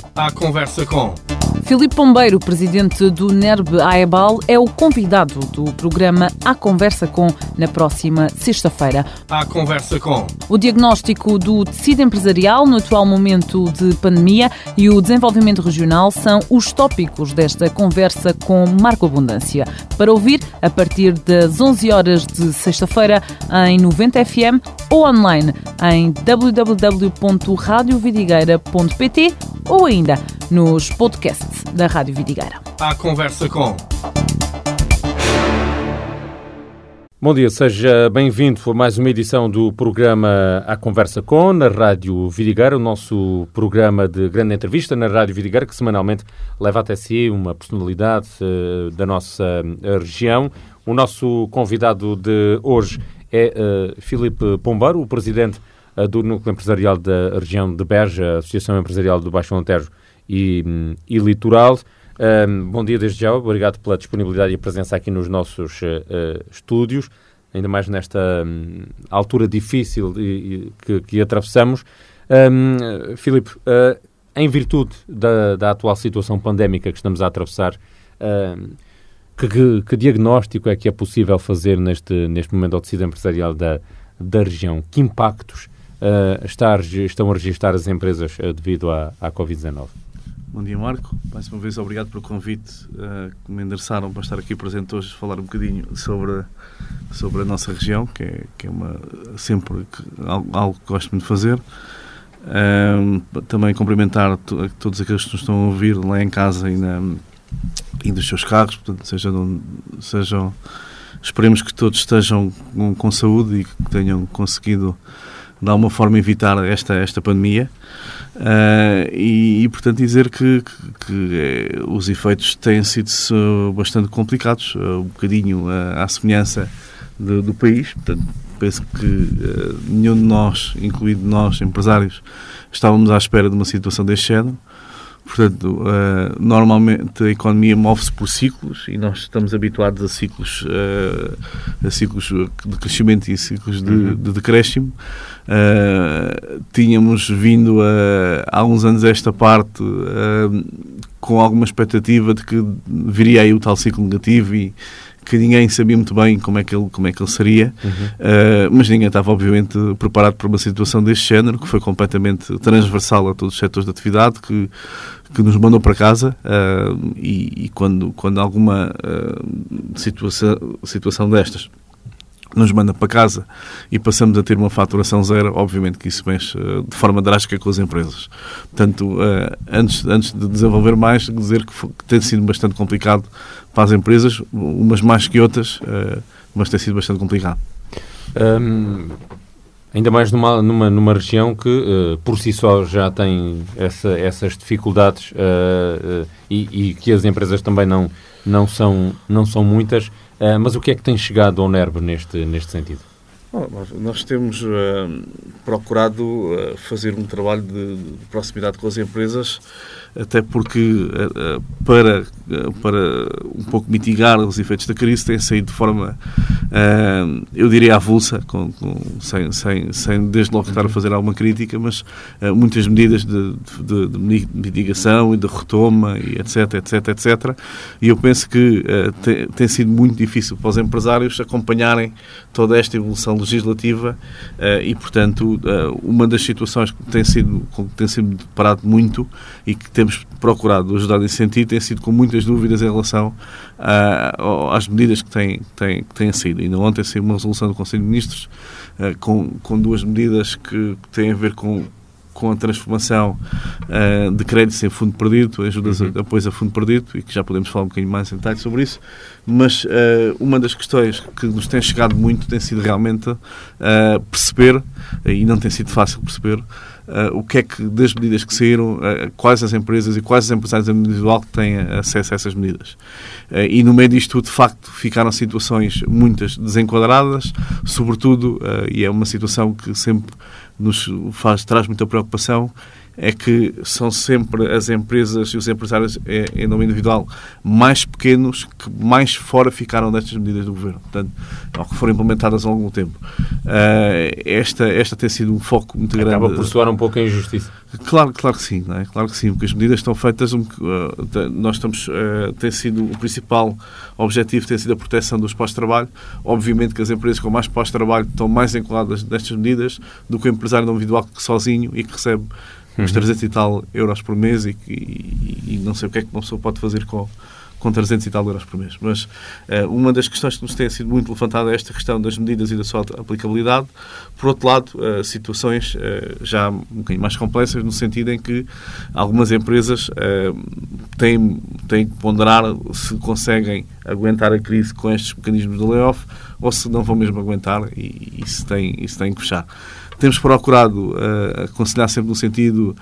À conversa com Filipe Pombeiro, presidente do NERB AEBAL, é o convidado do programa À Conversa Com na próxima sexta-feira. À conversa com O diagnóstico do tecido empresarial no atual momento de pandemia e o desenvolvimento regional são os tópicos desta conversa com Marco Abundância. Para ouvir, a partir das 11 horas de sexta-feira em 90 FM ou online em www.radiovidigueira.pt ou ainda nos podcasts da Rádio Vidigueira. À conversa com. Bom dia, seja bem-vindo a mais uma edição do programa À Conversa Com, na Rádio Vidigueira, o nosso programa de grande entrevista na Rádio Vidigueira, que semanalmente leva até si uma personalidade da nossa região. O nosso convidado de hoje é Filipe Pombeiro, o presidente do Núcleo Empresarial da região de Beja, Associação Empresarial do Baixo Alentejo e Litoral. Bom dia desde já, obrigado pela disponibilidade e a presença aqui nos nossos estúdios, ainda mais nesta altura difícil que atravessamos. Filipe, em virtude da atual situação pandémica que estamos a atravessar, que diagnóstico é que é possível fazer neste momento ao tecido empresarial da região? Que impactos estão a registrar as empresas devido à Covid-19? Bom dia, Marco. Mais uma vez, obrigado pelo convite que me endereçaram para estar aqui presente hoje, falar um bocadinho sobre a nossa região, que é sempre algo que gosto muito de fazer. Também cumprimentar todos aqueles que nos estão a ouvir lá em casa e dos seus carros, portanto, sejam esperemos que todos estejam com saúde e que tenham conseguido de alguma forma evitar esta pandemia. Portanto, dizer que os efeitos têm sido bastante complicados, um bocadinho à semelhança do país. Portanto, penso que nenhum de nós, incluído nós, empresários, estávamos à espera de uma situação deste género. Portanto, normalmente a economia move-se por ciclos e nós estamos habituados a ciclos de crescimento e ciclos de decréscimo. Tínhamos vindo há uns anos a esta parte com alguma expectativa de que viria aí o tal ciclo negativo e que ninguém sabia muito bem como é que ele seria, mas ninguém estava obviamente preparado para uma situação deste género, que foi completamente transversal a todos os setores de atividade, que nos mandou para casa, e quando alguma situação destas nos manda para casa e passamos a ter uma faturação zero, obviamente que isso mexe de forma drástica com as empresas. Portanto, antes de desenvolver mais, dizer que tem sido bastante complicado para as empresas, umas mais que outras, mas tem sido bastante complicado. Ainda mais numa região que por si só já tem essas dificuldades e que as empresas também não são muitas. Mas o que é que tem chegado ao NERB neste sentido? Nós temos procurado fazer um trabalho de proximidade com as empresas, até porque para um pouco mitigar os efeitos da crise tem saído de forma, eu diria, avulsa, sem desde logo estar a fazer alguma crítica, mas muitas medidas de mitigação e de retoma, e etc. E eu penso que tem sido muito difícil para os empresários acompanharem toda esta evolução legislativa e, portanto, uma das situações que tem sido deparado muito e que temos procurado ajudar nesse sentido tem sido com muitas dúvidas em relação às medidas que têm sido. Ainda ontem saiu uma resolução do Conselho de Ministros com duas medidas que têm a ver com a transformação de créditos em fundo perdido, apoios a fundo perdido, e que já podemos falar um bocadinho mais em detalhe sobre isso, mas uma das questões que nos tem chegado muito tem sido realmente perceber, e não tem sido fácil perceber, o que é que das medidas que saíram, quais as empresas e quais os empresários individuais que têm acesso a essas medidas. E no meio disto tudo, de facto, ficaram situações muitas desenquadradas, sobretudo, e é uma situação que sempre traz muita preocupação, é que são sempre as empresas e os empresários em nome individual mais pequenos que mais fora ficaram destas medidas do Governo, portanto, ou que foram implementadas há algum tempo. Esta tem sido um foco muito grande. Acaba por soar um pouco a injustiça. Claro que sim, não é? Claro que sim, porque as medidas estão feitas, tem sido o principal objetivo, tem sido a proteção dos pós-trabalho. Obviamente que as empresas com mais pós-trabalho estão mais encoladas nestas medidas do que o empresário individual que sozinho e que recebe uns 300 e tal euros por mês e não sei o que é que uma pessoa pode fazer com 300 e tal euros por mês. Mas uma das questões que nos tem sido muito levantada é esta questão das medidas e da sua aplicabilidade. Por outro lado, situações já um bocadinho mais complexas, no sentido em que algumas empresas têm que ponderar se conseguem aguentar a crise com estes mecanismos de layoff ou se não vão mesmo aguentar e se têm que fechar. Temos procurado aconselhar sempre no sentido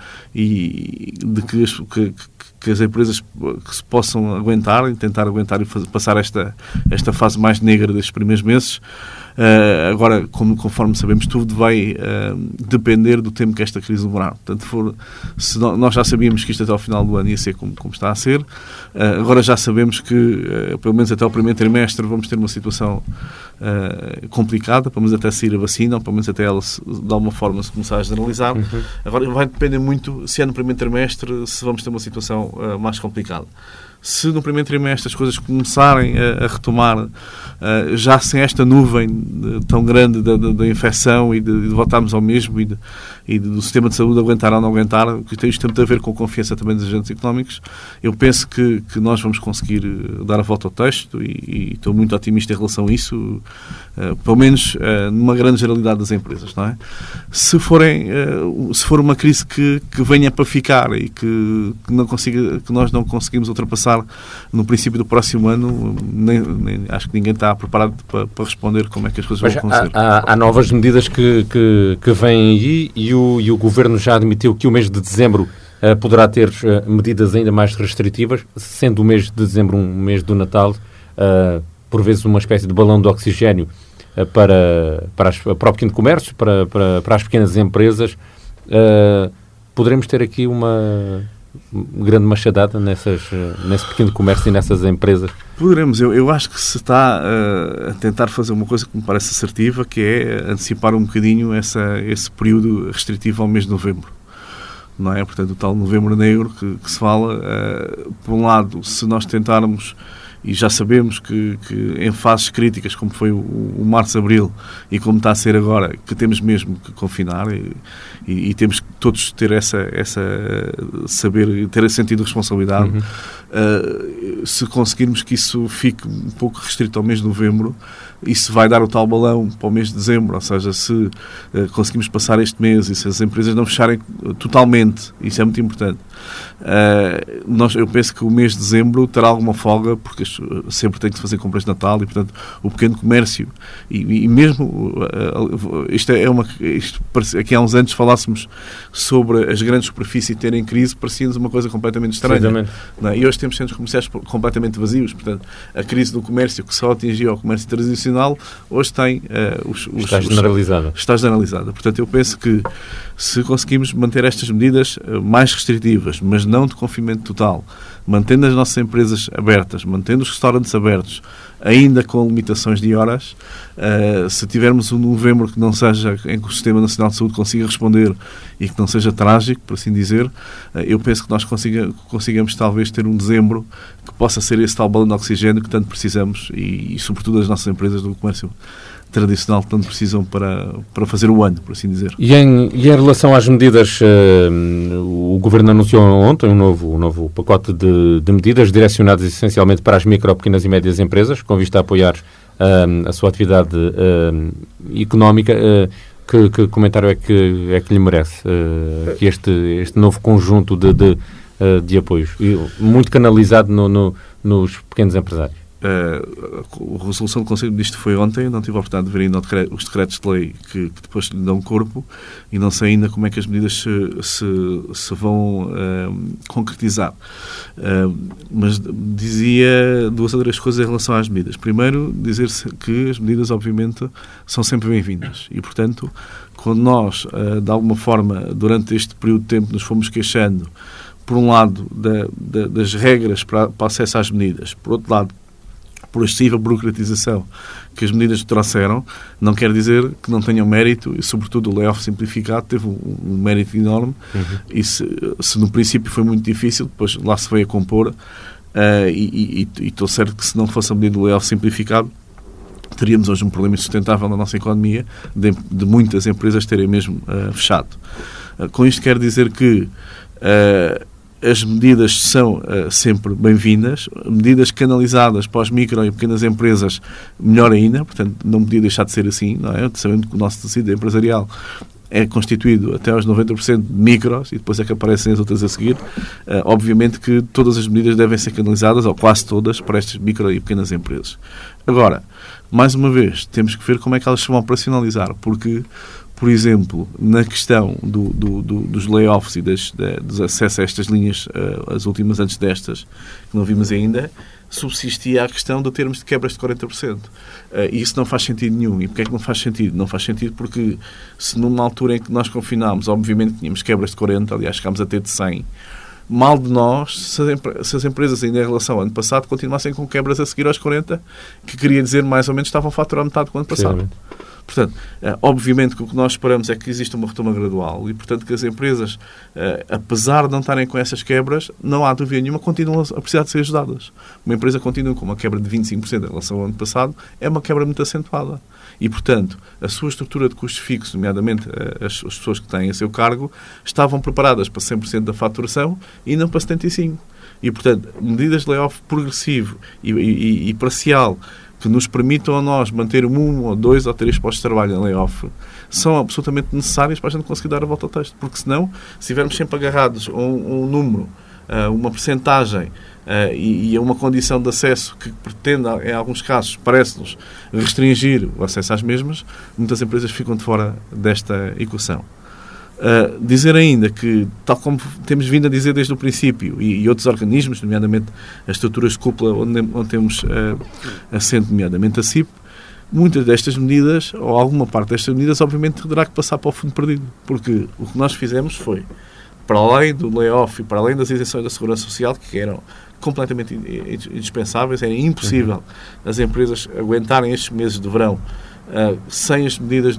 de que as empresas que se possam aguentar e tentar aguentar e passar esta fase mais negra destes primeiros meses. Agora, conforme sabemos, tudo vai depender do tempo que esta crise demorar. Portanto, nós já sabíamos que isto até ao final do ano ia ser como está a ser. Agora já sabemos que, pelo menos até o primeiro trimestre, vamos ter uma situação complicada, pelo menos até sair a vacina, ou pelo menos até ela, de alguma forma, se começar a generalizar. Agora vai depender muito, se é no primeiro trimestre, se vamos ter uma situação mais complicada. Se no primeiro trimestre as coisas começarem a retomar, já sem esta nuvem tão grande da infecção e de voltarmos ao mesmo e do sistema de saúde aguentar ou não aguentar, que tem isto muito a ver com a confiança também dos agentes económicos, eu penso que nós vamos conseguir dar a volta ao texto e estou muito otimista em relação a isso, pelo menos numa grande generalidade das empresas, não é? Se for uma crise que venha para ficar e que nós não conseguimos ultrapassar no princípio do próximo ano, acho que ninguém está preparado para responder como é que as coisas vão acontecer. Há novas medidas que vêm aí e o Governo já admitiu que o mês de dezembro poderá ter medidas ainda mais restritivas, sendo o mês de dezembro um mês do Natal, por vezes uma espécie de balão de oxigénio para o pequeno comércio, para as pequenas empresas. Poderemos ter aqui uma grande machadada nesse pequeno comércio e nessas empresas? Poderemos. Eu acho que se está a tentar fazer uma coisa que me parece assertiva, que é antecipar um bocadinho esse período restritivo ao mês de novembro. Não é? Portanto, o tal novembro negro que se fala, por um lado, se nós tentarmos, e já sabemos que em fases críticas, como foi o março-abril e como está a ser agora, que temos mesmo que confinar e temos que todos ter ter esse sentido de responsabilidade. Se conseguirmos que isso fique um pouco restrito ao mês de novembro, isso vai dar o tal balão para o mês de dezembro, ou seja, se conseguimos passar este mês e se as empresas não fecharem totalmente, isso é muito importante. Eu penso que o mês de dezembro terá alguma folga, porque sempre tem que fazer compras de Natal e, portanto, o pequeno comércio e mesmo aqui há uns anos falássemos sobre as grandes superfícies terem crise, parecia-nos uma coisa completamente estranha. Não é? E hoje temos centros comerciais completamente vazios, portanto, a crise do comércio que só atingiu o comércio tradicional, hoje tem está generalizada. Está generalizada. Portanto, eu penso que se conseguimos manter estas medidas mais restritivas, mas não de confinamento total, mantendo as nossas empresas abertas, mantendo os restaurantes abertos, ainda com limitações de horas, se tivermos um novembro que não seja em que o Sistema Nacional de Saúde consiga responder e que não seja trágico, por assim dizer, eu penso que nós consigamos talvez ter um dezembro que possa ser esse tal balão de oxigênio que tanto precisamos e sobretudo as nossas empresas do comércio tradicional que tanto precisam para fazer o ano, por assim dizer. E em relação às medidas, o Governo anunciou ontem um novo pacote de medidas direcionadas essencialmente para as micro, pequenas e médias empresas, com vista a apoiar a sua atividade económica. Que comentário é que lhe merece que este novo conjunto de apoios, muito canalizado nos pequenos empresários? a resolução do Conselho de Ministros foi ontem, não tive a oportunidade de ver ainda os decretos de lei que depois lhe dão corpo e não sei ainda como é que as medidas se vão concretizar. Mas dizia 2 ou 3 coisas em relação às medidas. Primeiro, dizer-se que as medidas, obviamente, são sempre bem-vindas e, portanto, quando nós, de alguma forma, durante este período de tempo, nos fomos queixando, por um lado, das regras para acesso às medidas, por outro lado, por excessiva burocratização que as medidas trouxeram, não quer dizer que não tenham mérito, e sobretudo o layoff simplificado teve um mérito enorme, e se no princípio foi muito difícil, depois lá se veio a compor, e estou certo que se não fosse a medida do layoff simplificado, teríamos hoje um problema insustentável na nossa economia, de muitas empresas terem mesmo fechado. Com isto quero dizer que as medidas são sempre bem-vindas, medidas canalizadas para as micro e pequenas empresas, melhor ainda, portanto, não podia deixar de ser assim, não é? Sabendo que o nosso tecido empresarial é constituído até aos 90% de micros e depois é que aparecem as outras a seguir. Obviamente que todas as medidas devem ser canalizadas, ou quase todas, para estas micro e pequenas empresas. Agora, mais uma vez, temos que ver como é que elas se vão operacionalizar, porque, por exemplo, na questão dos layoffs e dos acessos a estas linhas, as últimas antes destas, que não vimos ainda, subsistia a questão de termos de quebras de 40%. E isso não faz sentido nenhum. E porquê é que não faz sentido? Não faz sentido porque se numa altura em que nós confinámos, obviamente tínhamos quebras de 40%, aliás, chegámos a ter de 100%, mal de nós se as empresas ainda em relação ao ano passado continuassem com quebras a seguir aos 40%, que queria dizer mais ou menos estavam a faturar metade do ano passado. Sim. Portanto, obviamente que o que nós esperamos é que exista uma retoma gradual e, portanto, que as empresas, apesar de não estarem com essas quebras, não há dúvida nenhuma, continuam a precisar de ser ajudadas. Uma empresa continua com uma quebra de 25% em relação ao ano passado, é uma quebra muito acentuada. E, portanto, a sua estrutura de custos fixos, nomeadamente as pessoas que têm a seu cargo, estavam preparadas para 100% da faturação e não para 75%. E, portanto, medidas de layoff progressivo e parcial que nos permitam a nós manter 1 ou 2 ou 3 postos de trabalho em layoff são absolutamente necessárias para a gente conseguir dar a volta ao texto. Porque senão, se estivermos sempre agarrados a um número, a uma percentagem e a uma condição de acesso que pretenda, em alguns casos, parece-nos, restringir o acesso às mesmas, muitas empresas ficam de fora desta equação. Dizer ainda que, tal como temos vindo a dizer desde o princípio, e outros organismos, nomeadamente as estruturas de cúpula onde temos assento, nomeadamente a CIP, muitas destas medidas, ou alguma parte destas medidas, obviamente terá que passar para o fundo perdido, porque o que nós fizemos foi, para além do layoff e para além das isenções da Segurança Social, que eram completamente indispensáveis, era impossível as empresas aguentarem estes meses de verão sem as medidas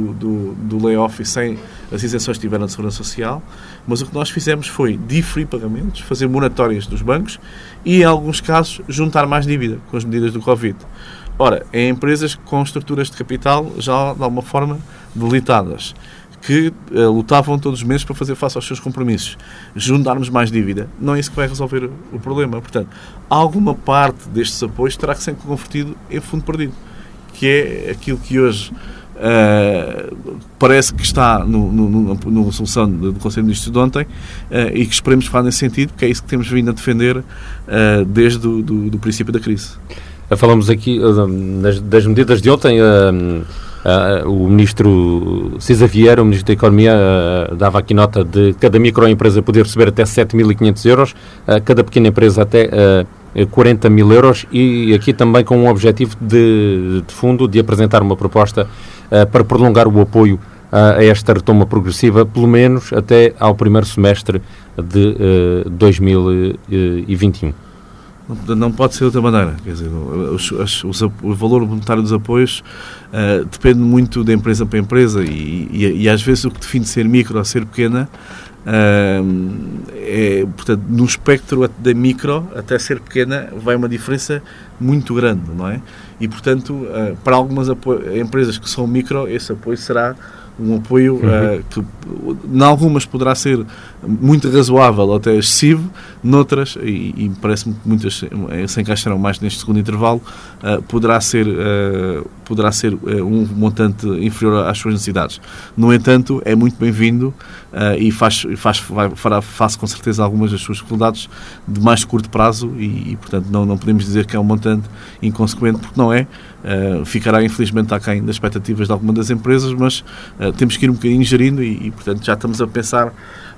do layoff e sem as isenções que tiveram de Segurança Social, mas o que nós fizemos foi diferir pagamentos, fazer moratórias dos bancos e, em alguns casos, juntar mais dívida com as medidas do Covid. Ora, em empresas com estruturas de capital já, de alguma forma, debilitadas, que lutavam todos os meses para fazer face aos seus compromissos, juntarmos mais dívida, não é isso que vai resolver o problema. Portanto, alguma parte destes apoios terá que ser convertido em fundo perdido, que é aquilo que hoje parece que está na resolução do Conselho de Ministros de ontem e que esperemos que vá nesse sentido, porque é isso que temos vindo a defender desde o princípio da crise. Falamos aqui das medidas de ontem. O Ministro César Vieira, o Ministro da Economia, dava aqui nota de cada microempresa poder receber até 7.500 euros, cada pequena empresa até 40 mil euros, e aqui também com um objetivo de fundo de apresentar uma proposta para prolongar o apoio a esta retoma progressiva, pelo menos até ao primeiro semestre de 2021. Não pode ser de outra maneira. Quer dizer, o valor monetário dos apoios depende muito de empresa para empresa e às vezes o que define ser micro ou ser pequena portanto, no espectro da micro até ser pequena vai uma diferença muito grande, não é? E, portanto, para algumas empresas que são micro, esse apoio será um apoio que, em algumas, poderá ser muito razoável ou até excessivo, noutras, e parece-me que muitas se encaixarão mais neste segundo intervalo, poderá ser um montante inferior às suas necessidades. No entanto, é muito bem-vindo e fará face com certeza algumas das suas dificuldades de mais curto prazo e portanto, não podemos dizer que é um montante inconsequente, porque não é. Ficará infelizmente aquém das expectativas de algumas das empresas, mas temos que ir um bocadinho gerindo e portanto já estamos a pensar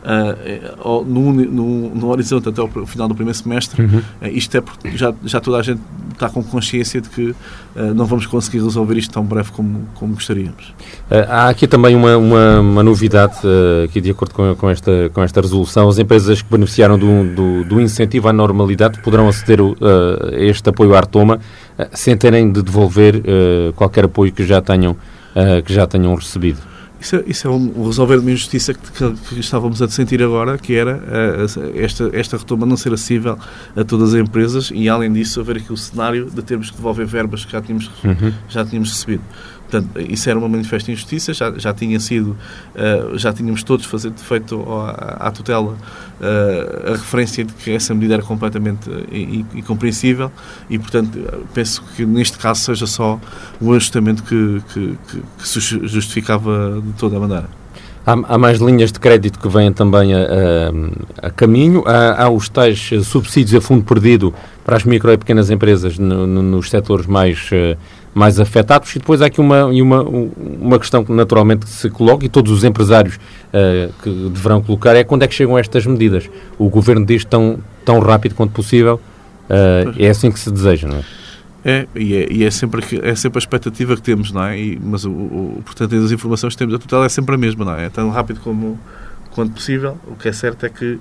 no horizonte até o final do primeiro semestre. Isto é porque já toda a gente está com consciência de que não vamos conseguir resolver isto tão breve como gostaríamos. Há aqui também uma novidade, aqui de acordo com esta resolução. As empresas que beneficiaram do incentivo à normalidade poderão aceder a este apoio à retoma sem terem de devolver qualquer apoio que já tenham recebido. Isso é um resolver de uma injustiça que estávamos a sentir agora, que era esta retoma não ser acessível a todas as empresas e, além disso, haver aqui o cenário de termos que devolver verbas que já tínhamos recebido. Portanto, isso era uma manifesta injustiça, já tínhamos todos feito à tutela a referência de que essa medida era completamente incompreensível e, portanto, penso que neste caso seja só o ajustamento que se justificava de toda a maneira. Há mais linhas de crédito que vêm também a caminho. Há os tais subsídios a fundo perdido para as micro e pequenas empresas nos setores mais afetados. E depois há aqui uma questão que naturalmente se coloca, e todos os empresários que deverão colocar, é quando é que chegam estas medidas. O Governo diz tão rápido quanto possível. É assim que se deseja, não é? É sempre a expectativa que temos, não é? Mas, portanto, as informações que temos, a tutela é sempre a mesma, não é? É tão rápido quanto possível. O que é certo é que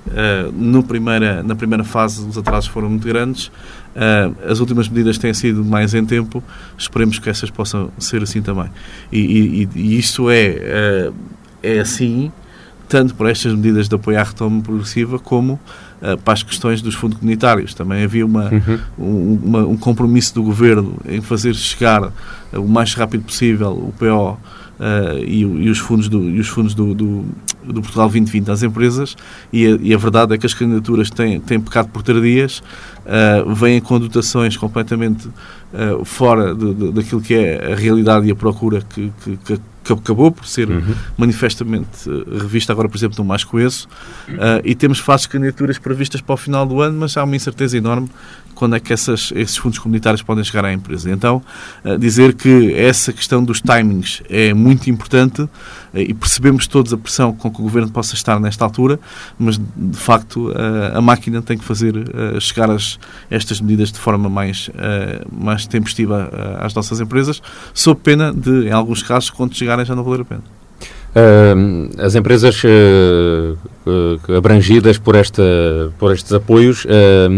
na primeira fase os atrasos foram muito grandes. As últimas medidas têm sido mais em tempo. Esperemos que essas possam ser assim também. E isto é assim tanto para estas medidas de apoio à retoma progressiva como para as questões dos fundos comunitários. Também havia um compromisso do Governo em fazer chegar o mais rápido possível o PO e os fundos do Portugal 2020 às empresas e a verdade é que as candidaturas têm pecado por tardias, vêm com dotações completamente fora daquilo que é a realidade e a procura que acabou por ser manifestamente revista agora, por exemplo, no Mais Coeso, e temos fases de candidaturas previstas para o final do ano, mas há uma incerteza enorme quando é que esses fundos comunitários podem chegar à empresa. Então, dizer que essa questão dos timings é muito importante e percebemos todos a pressão com que o Governo possa estar nesta altura, mas, de facto, a máquina tem que fazer chegar estas medidas de forma mais tempestiva às nossas empresas, sob pena de, em alguns casos, quando chegarem já não valer a pena. As empresas abrangidas por estes apoios,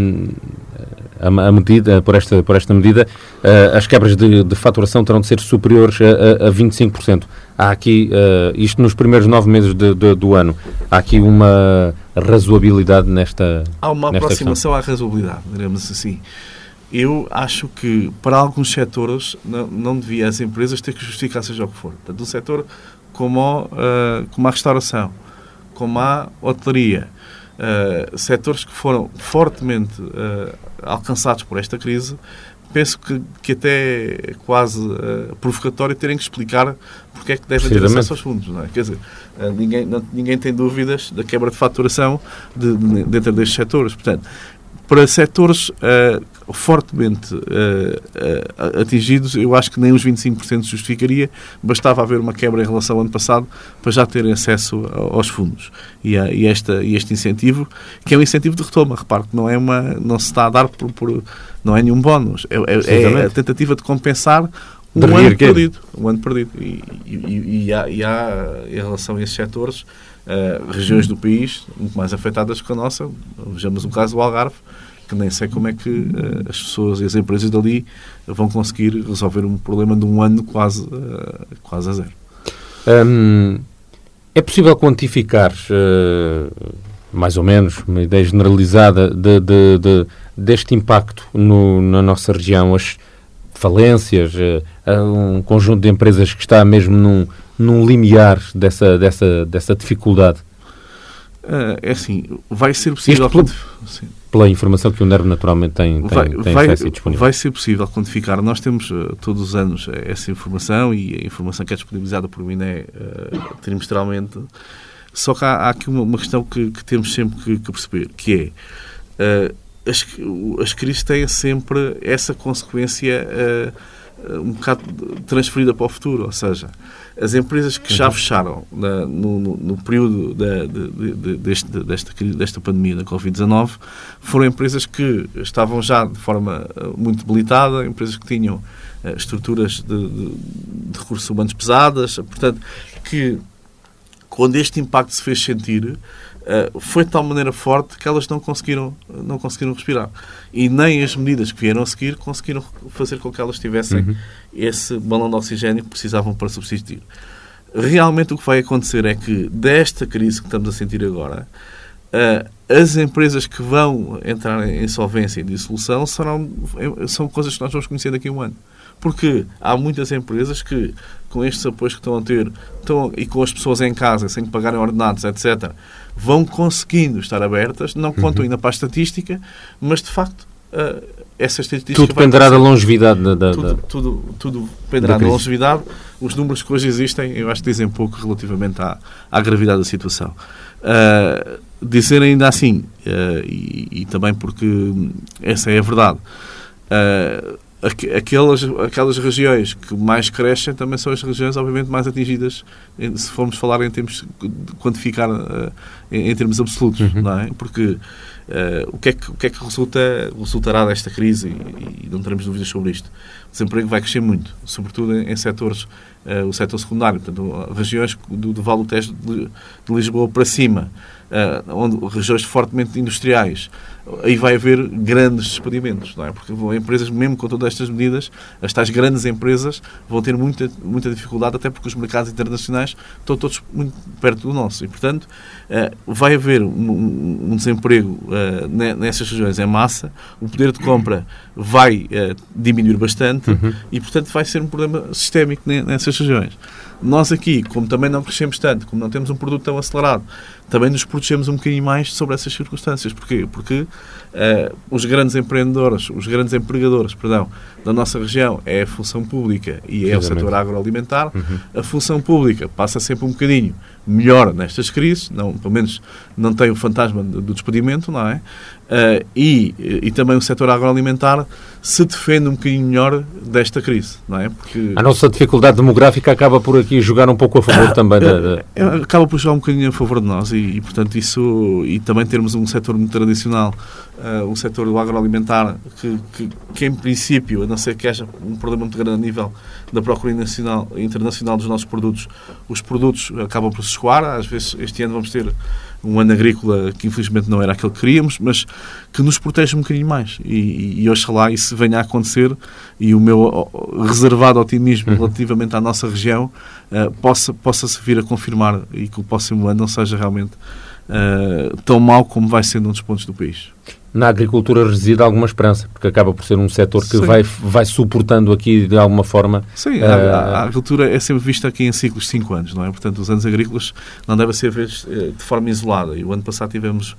por esta medida, as quebras de faturação terão de ser superiores a 25%. Há aqui, isto nos primeiros 9 meses do ano, há aqui uma razoabilidade nesta Há uma aproximação questão. à razoabilidade, diremos assim. Eu acho que para alguns setores não devia as empresas ter que justificar seja o que for. Tanto um setor como a restauração, como a hotelaria, setores que foram fortemente alcançados por esta crise, penso que até é quase provocatório terem que explicar porque é que devem ter acesso aos fundos. Não é? Quer dizer, ninguém tem dúvidas da quebra de faturação dentro destes setores. Portanto, para setores fortemente atingidos, eu acho que nem os 25% justificaria, bastava haver uma quebra em relação ao ano passado para já terem acesso aos fundos. E este incentivo, que é um incentivo de retoma, repare que não se está a dar não é nenhum bónus, é a tentativa de compensar um ano perdido. E há, em relação a esses setores, regiões do país muito mais afetadas que a nossa. Vejamos o caso do Algarve, que nem sei como é que as pessoas e as empresas dali vão conseguir resolver um problema de um ano quase a zero. É possível quantificar, mais ou menos, uma ideia generalizada deste impacto na nossa região, as falências, um conjunto de empresas que está mesmo num limiar dessa dificuldade? É assim, vai ser possível... Pela informação que o NERV naturalmente tem acesso e disponível. Vai ser possível quantificar. Nós temos todos os anos essa informação e a informação que é disponibilizada por INE trimestralmente Só que há aqui uma questão que temos sempre que perceber, que é as crises têm sempre essa consequência um bocado transferida para o futuro, ou seja, as empresas que já fecharam no período desta pandemia da Covid-19 foram empresas que estavam já de forma muito debilitada, empresas que tinham estruturas de recursos humanos pesadas, portanto, que quando este impacto se fez sentir, foi de tal maneira forte que elas não conseguiram respirar. E nem as medidas que vieram a seguir conseguiram fazer com que elas tivessem esse balão de oxigênio que precisavam para subsistir. Realmente o que vai acontecer é que desta crise que estamos a sentir agora, as empresas que vão entrar em insolvência e dissolução são coisas que nós vamos conhecer daqui a um ano. Porque há muitas empresas que, com estes apoios que estão a ter e com as pessoas em casa, sem pagarem ordenados, etc., vão conseguindo estar abertas, não contam ainda para a estatística, mas, de facto, essa estatística... Tudo dependerá da longevidade. Tudo dependerá da longevidade. Os números que hoje existem, eu acho que dizem pouco relativamente à gravidade da situação. Dizer ainda assim, e também porque essa é a verdade, aquelas regiões que mais crescem também são as regiões, obviamente, mais atingidas, se formos falar em termos de quantificar em termos absolutos, não é? Porque o que é que resultará desta crise, e não teremos dúvidas sobre isto? O desemprego vai crescer muito, sobretudo em setores, o setor secundário, portanto, regiões do Vale do Tejo de Lisboa para cima, regiões fortemente industriais, aí vai haver grandes despedimentos, não é? Porque empresas, mesmo com todas estas medidas, as tais grandes empresas vão ter muita dificuldade, até porque os mercados internacionais estão todos muito perto do nosso. E, portanto, vai haver um desemprego nessas regiões em massa, o poder de compra vai diminuir bastante e, portanto, vai ser um problema sistémico nessas regiões. Nós aqui, como também não crescemos tanto, como não temos um produto tão acelerado, também nos protegemos um bocadinho mais sobre essas circunstâncias. Porquê? Porque os grandes empreendedores, os grandes empregadores, da nossa região é a função pública e é o setor agroalimentar. A função pública passa sempre um bocadinho melhor nestas crises, pelo menos não tem o fantasma do despedimento, não é? E também o setor agroalimentar se defende um bocadinho melhor desta crise, não é? Porque a nossa dificuldade demográfica acaba por aqui jogar um pouco a favor também acaba por jogar um bocadinho a favor de nós e portanto, isso, e também termos um setor muito tradicional, um setor do agroalimentar que em princípio, a não ser que haja um problema muito grande a nível da procura internacional dos nossos produtos, os produtos acabam por se escoar. Às vezes, este ano vamos ter um ano agrícola que infelizmente não era aquele que queríamos, mas que nos protege um bocadinho mais. E oxalá isso venha a acontecer e o meu reservado otimismo relativamente à nossa região possa-se vir a confirmar e que o próximo ano não seja realmente tão mau como vai sendo um dos pontos do país. Na agricultura reside alguma esperança, porque acaba por ser um setor que vai suportando aqui de alguma forma. Sim, a agricultura é sempre vista aqui em ciclos de 5 anos, não é? Portanto, os anos agrícolas não devem ser vistos de forma isolada. E o ano passado tivemos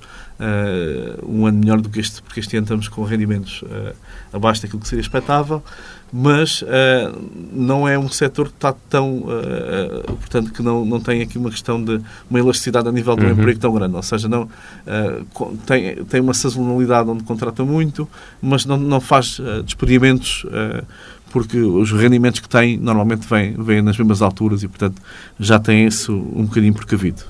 um ano melhor do que este, porque este ano estamos com rendimentos abaixo daquilo que seria expectável, mas não é um setor que está tão... portanto, que não tem aqui uma questão de uma elasticidade a nível do emprego tão grande. Ou seja, não, tem uma sazonalidade onde contrata muito, mas não faz despedimentos, porque os rendimentos que tem normalmente vêm nas mesmas alturas e, portanto, já tem isso um bocadinho precavido.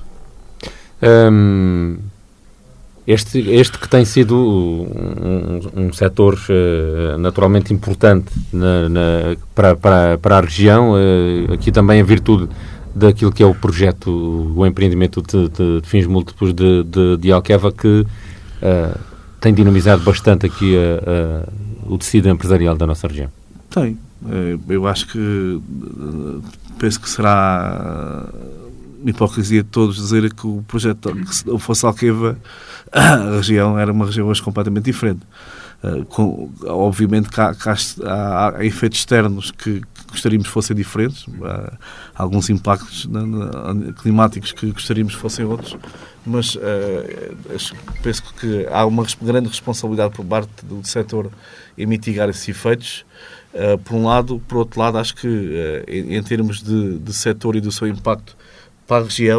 Este que tem sido um setor naturalmente importante para a região, aqui também em virtude daquilo que é o projeto, o empreendimento de fins múltiplos de Alqueva, que tem dinamizado bastante aqui o tecido empresarial da nossa região. Tem. Eu acho que penso que será hipocrisia de todos dizer que o projeto, que se não fosse Alqueva, a região era uma região hoje completamente diferente. Obviamente que há efeitos externos que gostaríamos que fossem diferentes, há alguns impactos climáticos que gostaríamos que fossem outros, mas penso que há uma grande responsabilidade por parte do setor em mitigar esses efeitos, por um lado. Por outro lado, acho que em termos de setor e do seu impacto para a região,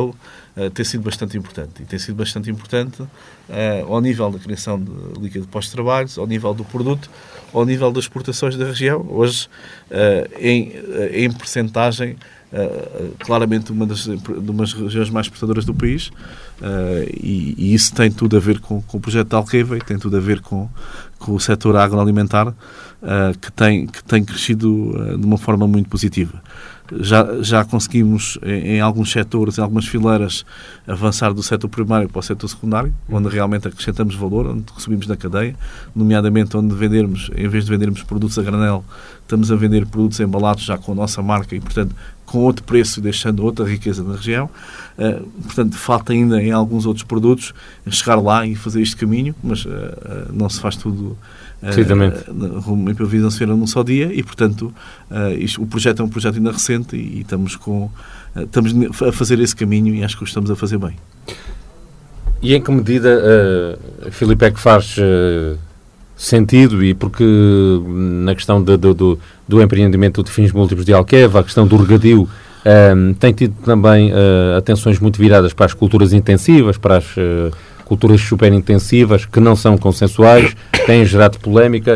tem sido bastante importante. E tem sido bastante importante ao nível da criação de líquido de pós-trabalhos, ao nível do produto, ao nível das exportações da região. Hoje, em percentagem, claramente uma das regiões mais exportadoras do país, e isso tem tudo a ver com o projeto de Alqueva e tem tudo a ver com o setor agroalimentar, que tem crescido de uma forma muito positiva. Já conseguimos, em alguns setores, em algumas fileiras, avançar do setor primário para o setor secundário, onde realmente acrescentamos valor, onde subimos na cadeia, nomeadamente onde vendermos, em vez de vendermos produtos a granel, estamos a vender produtos embalados já com a nossa marca e, portanto, com outro preço, deixando outra riqueza na região. Portanto, falta ainda em alguns outros produtos chegar lá e fazer este caminho, mas não se faz tudo uma improvisação se num só dia e, portanto, o projeto é um projeto ainda recente e estamos a fazer esse caminho e acho que o estamos a fazer bem. E em que medida, Filipe, é que faz sentido, e porque na questão do empreendimento de fins múltiplos de Alqueva, a questão do regadio, tem tido também atenções muito viradas para as culturas intensivas, para as culturas super intensivas, que não são consensuais, têm gerado polémica.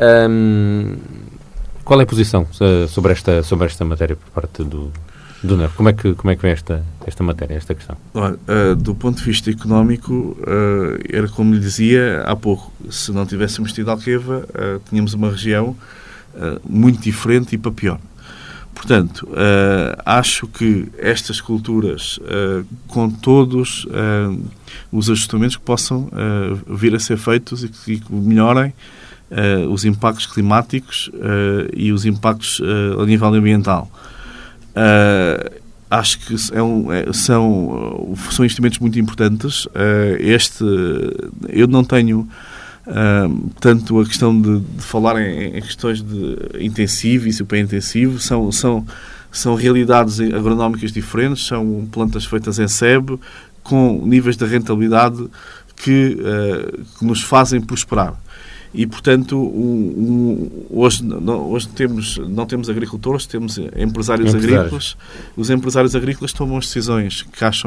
Qual é a posição sobre esta matéria por parte do NEF? Como é que vem esta matéria, esta questão? Olha, do ponto de vista económico, era como lhe dizia há pouco, se não tivéssemos tido Alqueva, tínhamos uma região muito diferente e para pior. Portanto, acho que estas culturas, com todos os ajustamentos que possam vir a ser feitos e que melhorem os impactos climáticos e os impactos a nível ambiental, acho que são instrumentos muito importantes. Eu não tenho tanto a questão de falar em questões de intensivo e superintensivo. São realidades agronómicas diferentes, são plantas feitas em SEB, com níveis de rentabilidade que nos fazem prosperar. E, portanto, hoje não temos agricultores, temos empresários agrícolas. Os empresários agrícolas tomam as decisões que acham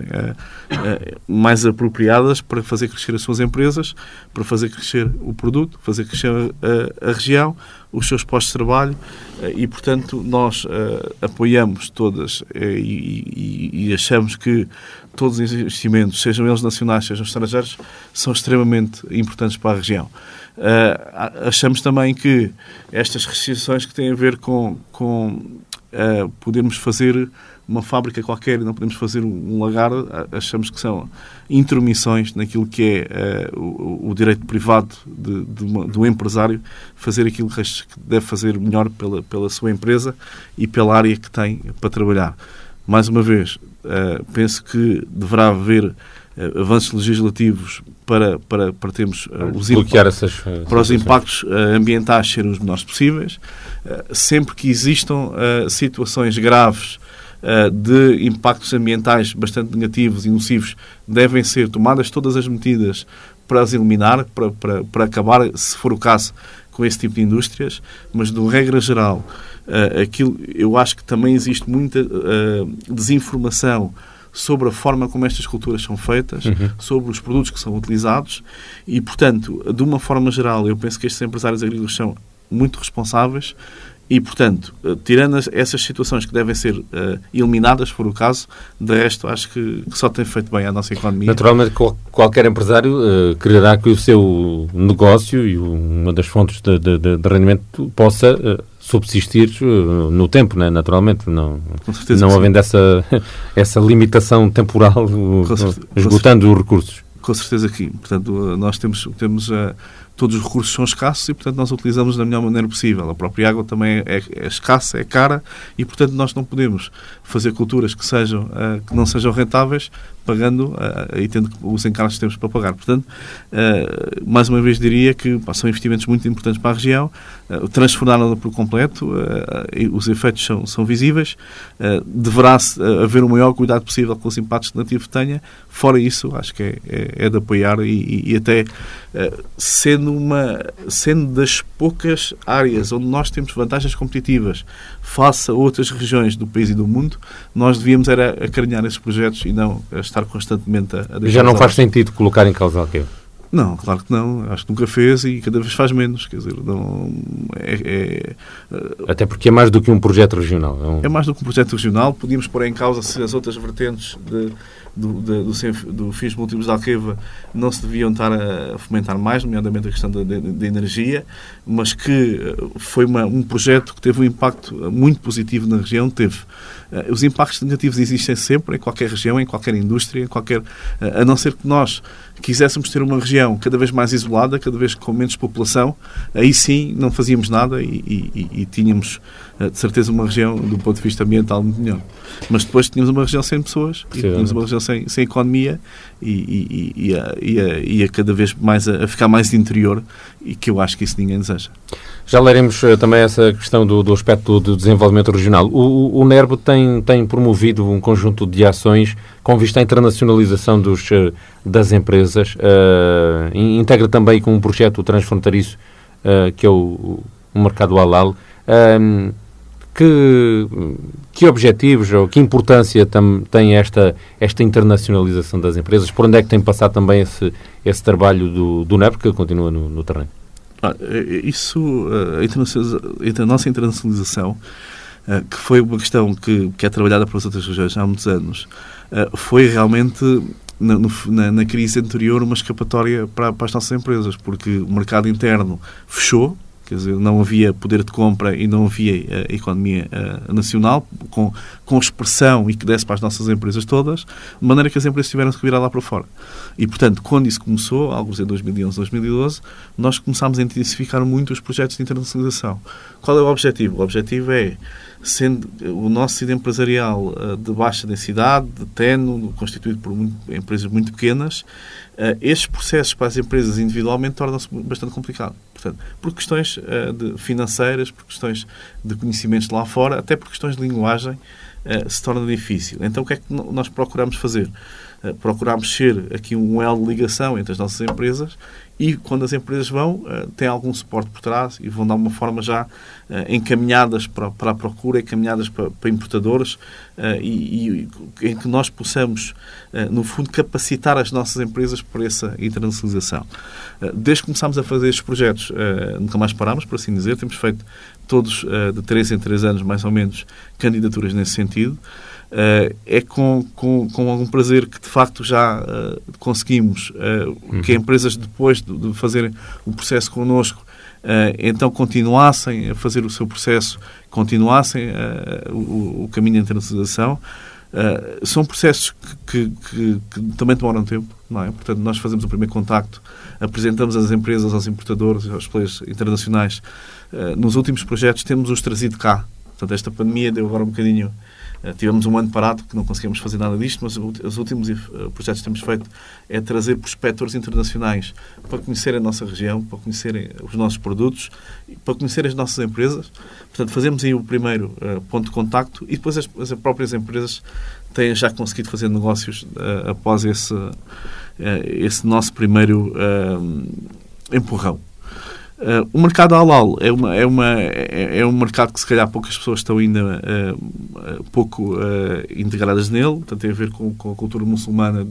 mais apropriadas para fazer crescer as suas empresas, para fazer crescer o produto, fazer crescer a região, os seus postos de trabalho, e, portanto, nós apoiamos todas e achamos que todos os investimentos, sejam eles nacionais, sejam estrangeiros, são extremamente importantes para a região. Achamos também que estas restrições que têm a ver com podermos fazer uma fábrica qualquer e não podemos fazer um lagar, achamos que são intromissões naquilo que é o direito privado do empresário fazer aquilo que deve fazer melhor pela sua empresa e pela área que tem para trabalhar. Mais uma vez, penso que deverá haver avanços legislativos para termos para os impactos ambientais serem os menores possíveis. Sempre que existam situações graves de impactos ambientais bastante negativos e nocivos, devem ser tomadas todas as medidas para as eliminar, para acabar, se for o caso, com esse tipo de indústrias. Mas, de regra geral, eu acho que também existe muita desinformação sobre a forma como estas culturas são feitas, sobre os produtos que são utilizados e, portanto, de uma forma geral, eu penso que estes empresários agrícolas são muito responsáveis e, portanto, tirando essas situações que devem ser eliminadas, se for o caso, de resto, acho que só tem feito bem à nossa economia. Naturalmente, qualquer empresário quererá que o seu negócio e uma das fontes de rendimento possa subsistir no tempo, né? Naturalmente, não havendo essa limitação temporal, esgotando os recursos. Com certeza que, portanto, nós temos todos os recursos são escassos e, portanto, nós utilizamos da melhor maneira possível. A própria água também é escassa, é cara e, portanto, nós não podemos fazer culturas que não sejam rentáveis pagando e tendo os encargos que temos para pagar. Portanto, mais uma vez diria que são investimentos muito importantes para a região, transformaram-na por completo, os efeitos são visíveis, deverá haver o maior cuidado possível com os impactos que o nativo tenha. Fora isso, acho que é de apoiar e até sendo das poucas áreas onde nós temos vantagens competitivas face a outras regiões do país e do mundo, nós devíamos era acarinhar esses projetos e não estar constantemente a deixar. Já não faz sentido colocar em causa Alqueva? Não, claro que não. Acho que nunca fez e cada vez faz menos. Quer dizer, não até porque é mais do que um projeto regional. É mais do que um projeto regional. Podíamos pôr em causa se as outras vertentes do fins múltiplos de Alqueva não se deviam estar a fomentar mais, nomeadamente a questão da energia, mas que foi um projeto que teve um impacto muito positivo na região. Teve. Os impactos negativos existem sempre, em qualquer região, em qualquer indústria, a não ser que nós quiséssemos ter uma região cada vez mais isolada, cada vez com menos população, aí sim não fazíamos nada e tínhamos, de certeza, uma região, do ponto de vista ambiental, muito melhor. Mas depois tínhamos uma região sem pessoas, e tínhamos uma região sem economia e a cada vez mais a ficar mais de interior, e que eu acho que isso ninguém deseja. Já leremos também essa questão do aspecto do desenvolvimento regional. O NERB tem promovido um conjunto de ações com vista à internacionalização das empresas. Integra também com um projeto transfronteiriço que é o Mercado Halal. Que objetivos ou que importância tem esta internacionalização das empresas? Por onde é que tem passado também esse trabalho do NERB, que continua no terreno? Isso, a nossa internacionalização, que foi uma questão que é trabalhada pelas outras regiões há muitos anos, foi realmente, na crise anterior, uma escapatória para as nossas empresas, porque o mercado interno fechou. Quer dizer, não havia poder de compra e não havia economia nacional com expressão e que desse para as nossas empresas todas, de maneira que as empresas tiveram que virar lá para fora. E, portanto, quando isso começou, alguns em 2011, 2012, nós começámos a intensificar muito os projetos de internacionalização. Qual é o objetivo? O objetivo é, sendo o nosso tecido empresarial de baixa densidade, de ténue, constituído por empresas muito pequenas, estes processos para as empresas individualmente tornam-se bastante complicados. Portanto, por questões financeiras, por questões de conhecimentos de lá fora, até por questões de linguagem, se torna difícil. Então, o que é que nós procuramos fazer? Procuramos ser aqui um elo de ligação entre as nossas empresas e, quando as empresas têm algum suporte por trás e vão, de alguma forma, já encaminhadas para a procura, encaminhadas para importadores e em que nós possamos, no fundo, capacitar as nossas empresas por essa internacionalização. Desde que começámos a fazer estes projetos, nunca mais parámos, por assim dizer. Temos feito todos, de 3 em 3 anos, mais ou menos, candidaturas nesse sentido. É com algum prazer que, de facto, já conseguimos que empresas, depois de fazerem o processo connosco, então continuassem a fazer o seu processo, continuassem o caminho de internacionalização. São processos que também demoram tempo, não é? Portanto, nós fazemos o primeiro contacto, apresentamos as empresas aos importadores, aos players internacionais. Nos últimos projetos temos-os trazido cá. Portanto, esta pandemia deu agora um bocadinho... Tivemos um ano parado, que não conseguimos fazer nada disto, mas os últimos projetos que temos feito é trazer prospectores internacionais para conhecer a nossa região, para conhecerem os nossos produtos, para conhecer as nossas empresas. Portanto, fazemos aí o primeiro ponto de contacto e depois as próprias empresas têm já conseguido fazer negócios após esse nosso primeiro empurrão. O mercado halal é um mercado que, se calhar, poucas pessoas estão ainda pouco integradas nele. Portanto, tem a ver com a cultura muçulmana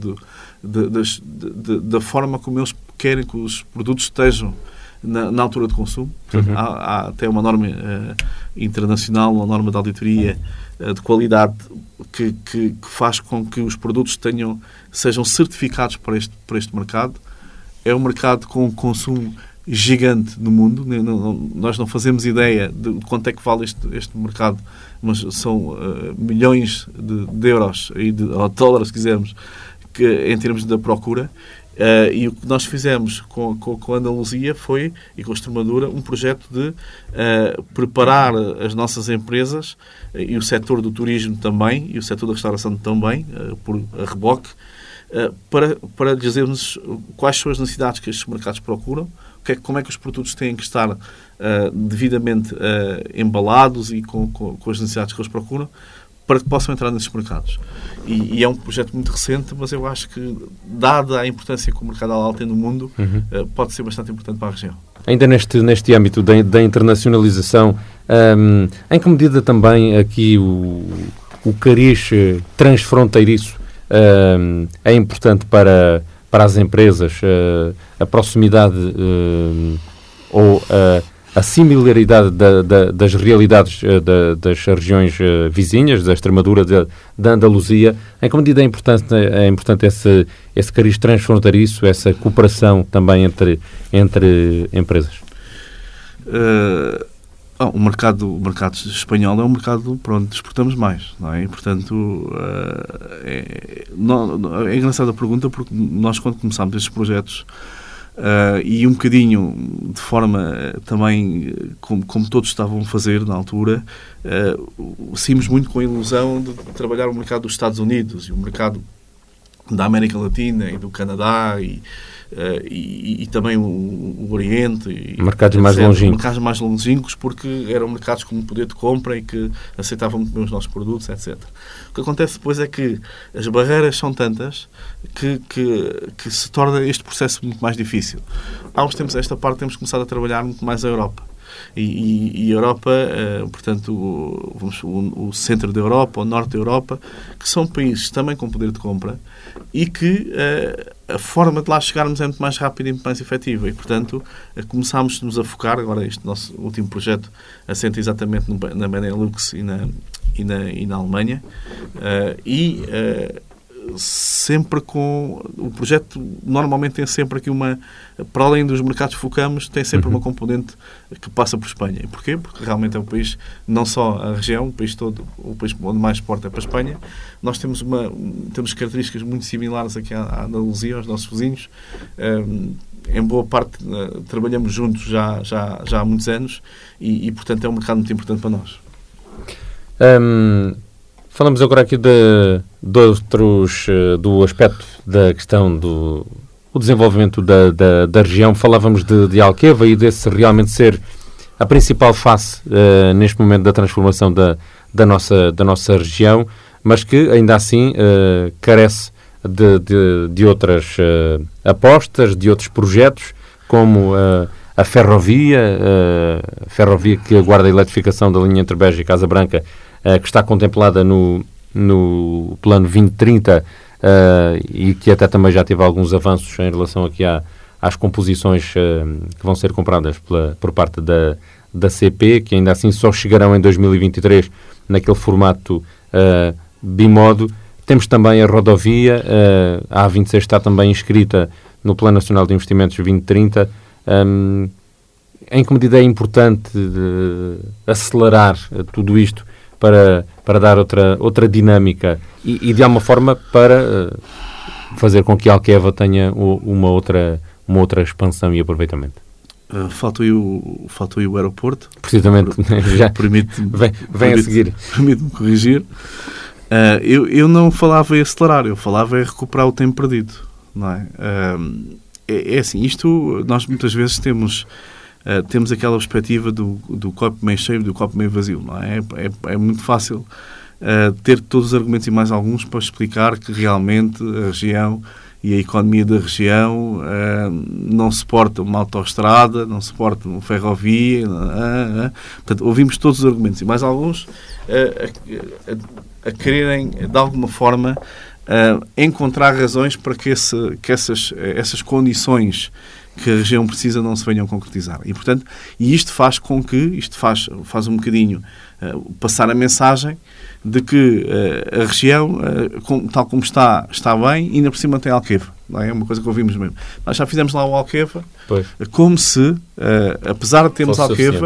da forma como eles querem que os produtos estejam na altura de consumo. Portanto, há até uma norma internacional, uma norma de auditoria de qualidade que faz com que os produtos sejam certificados para este mercado. É um mercado com consumo gigante no mundo. Nós não fazemos ideia de quanto é que vale este mercado, mas são milhões de euros ou dólares, se quisermos, em termos da procura. E o que nós fizemos com a Andaluzia foi, e com a Extremadura, um projeto de preparar as nossas empresas e o setor do turismo também, e o setor da restauração também, por a reboque, para dizermos quais são as necessidades que estes mercados procuram, como é que os produtos têm que estar devidamente embalados e com as necessidades que eles procuram, para que possam entrar nesses mercados. E é um projeto muito recente, mas eu acho que, dada a importância que o mercado halal tem no mundo, pode ser bastante importante para a região. Ainda neste âmbito da internacionalização, em que medida também aqui o cariz transfronteiriço é importante para as empresas, a proximidade ou a similaridade das realidades das regiões vizinhas, da Extremadura, da Andaluzia, em que medida é importante esse cariz transfronteiriço, essa cooperação também entre empresas? O mercado espanhol é um mercado para onde exportamos mais, não é? E, portanto, é engraçada a pergunta, porque nós, quando começámos estes projetos, e um bocadinho de forma também como todos estavam a fazer na altura, saímos muito com a ilusão de trabalhar o mercado dos Estados Unidos e o mercado da América Latina e do Canadá e também o Oriente. Mercados mais longínquos. Mercados mais longínquos, porque eram mercados com poder de compra e que aceitavam muito bem os nossos produtos, etc. O que acontece depois é que as barreiras são tantas que se torna este processo muito mais difícil. Há uns tempos, esta parte, temos começado a trabalhar muito mais a Europa. E a Europa, portanto, o centro da Europa, o norte da Europa, que são países também com poder de compra e que a forma de lá chegarmos é muito mais rápida e muito mais efetiva. E, portanto, começámos-nos a focar, agora este nosso último projeto assenta exatamente na Benelux e na Alemanha, sempre com o projeto, normalmente tem sempre aqui para além dos mercados que focamos, tem sempre uma componente que passa por Espanha. E porquê? Porque realmente é um país, não só a região, o país todo, o país onde mais exporta é para a Espanha. Nós temos características muito similares aqui à Andaluzia, aos nossos vizinhos. Em boa parte trabalhamos juntos já há muitos anos e portanto é um mercado muito importante para nós. Falamos agora aqui do aspecto da questão do desenvolvimento da região. Falávamos de Alqueva e desse realmente ser a principal face neste momento da transformação da nossa região, mas que ainda assim carece de outras apostas, de outros projetos, como a ferrovia que aguarda a eletrificação da linha entre Beja e Casa Branca, que está contemplada no plano 2030 e que até também já teve alguns avanços em relação aqui às composições que vão ser compradas por parte da CP, que ainda assim só chegarão em 2023 naquele formato bimodo. Temos também a rodovia, a A26 está também inscrita no Plano Nacional de Investimentos 2030. Em que medida é importante acelerar tudo isto para dar outra dinâmica e de alguma forma para fazer com que Alqueva tenha uma outra expansão e aproveitamento? Faltou aí o aeroporto. Precisamente, já vem a seguir. Permite-me corrigir. Eu não falava em acelerar, eu falava em recuperar o tempo perdido. Não é? É assim, isto nós muitas vezes temos aquela perspectiva do copo meio cheio e do copo meio vazio, não é? É muito fácil ter todos os argumentos e mais alguns para explicar que realmente a região e a economia da região não suporta uma autoestrada, não suporta uma ferrovia. Portanto, ouvimos todos os argumentos e mais alguns a quererem, de alguma forma, encontrar razões para que essas condições que a região precisa não se venham a concretizar. E, portanto, isto faz com que, faz um bocadinho passar a mensagem de que a região, tal como está bem, e ainda por cima tem Alqueva. Não é uma coisa que ouvimos mesmo. Nós já fizemos lá o Alqueva, como se, apesar de termos Alqueva,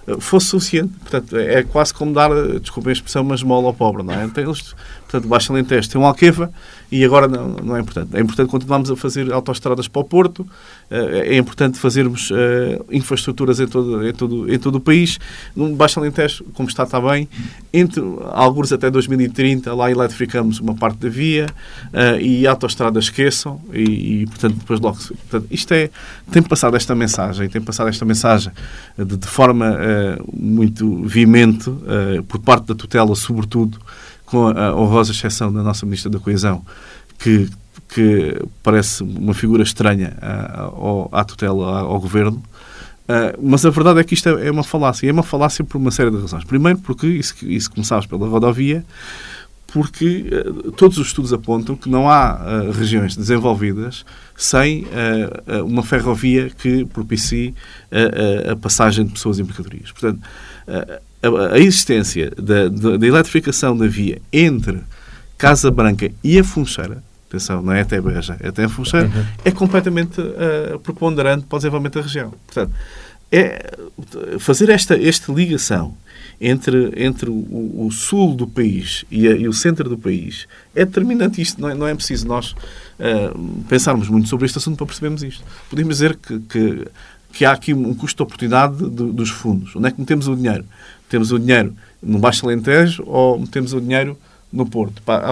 fosse suficiente. Portanto, é quase como dar, desculpem a expressão, uma esmola ao pobre, não é? Portanto, Baixo Alentejo tem um Alqueva e agora não é importante. É importante continuarmos a fazer autoestradas para o Porto, é importante fazermos infraestruturas em todo o país. No Baixo Alentejo, como está bem, entre alguns até 2030, lá eletrificamos uma parte da via e autoestradas esqueçam e portanto, depois logo... Portanto, tem passado esta mensagem de forma muito veemente por parte da tutela, sobretudo com a honrosa exceção da nossa Ministra da Coesão, que parece uma figura estranha à tutela, ao Governo. Mas a verdade é que isto é uma falácia. E é uma falácia por uma série de razões. Primeiro, porque isso começámos pela rodovia, porque todos os estudos apontam que não há regiões desenvolvidas sem uma ferrovia que propicie a passagem de pessoas e mercadorias. Portanto, a existência da eletrificação da via entre Casa Branca e a Funcheira, atenção, não é até Beja, é até a Funcheira, é completamente preponderante para o desenvolvimento da região. Portanto, fazer esta ligação entre o sul do país e o centro do país é determinante. Isto não é preciso nós pensarmos muito sobre este assunto para percebermos isto. Podemos dizer que há aqui um custo de oportunidade dos fundos. Onde é que metemos o dinheiro? Temos o dinheiro no Baixo Alentejo ou metemos o dinheiro no Porto? Há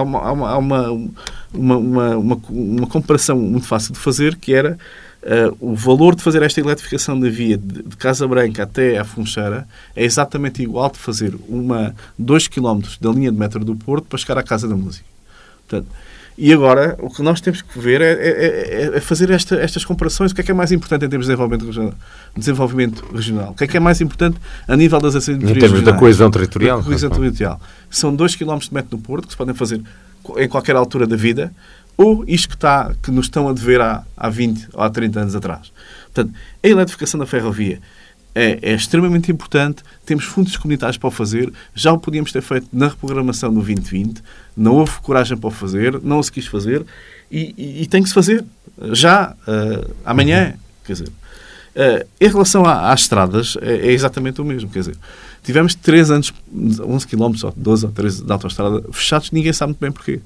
uma comparação muito fácil de fazer, que era o valor de fazer esta eletrificação da via de Casa Branca até à Funcheira é exatamente igual de fazer 2 km da linha de metro do Porto para chegar à Casa da Música. Portanto, e agora, o que nós temos que ver é fazer estas comparações. O que é mais importante em termos de desenvolvimento regional? O que é mais importante a nível das assimetrias regionais? Em termos da coesão territorial? Da coesão territorial. São 2 km de metro no Porto, que se podem fazer em qualquer altura da vida, ou isto que nos estão a dever há 20 ou há 30 anos atrás. Portanto, a eletrificação da ferrovia é extremamente importante, temos fundos comunitários para o fazer, já o podíamos ter feito na reprogramação do 2020, não houve coragem para o fazer, não se quis fazer, e tem que se fazer já, amanhã. Quer dizer, em relação às estradas, é exatamente o mesmo. Quer dizer, tivemos 3 anos, 11 km, ou 12 ou 13 de autoestrada fechados, ninguém sabe muito bem porquê.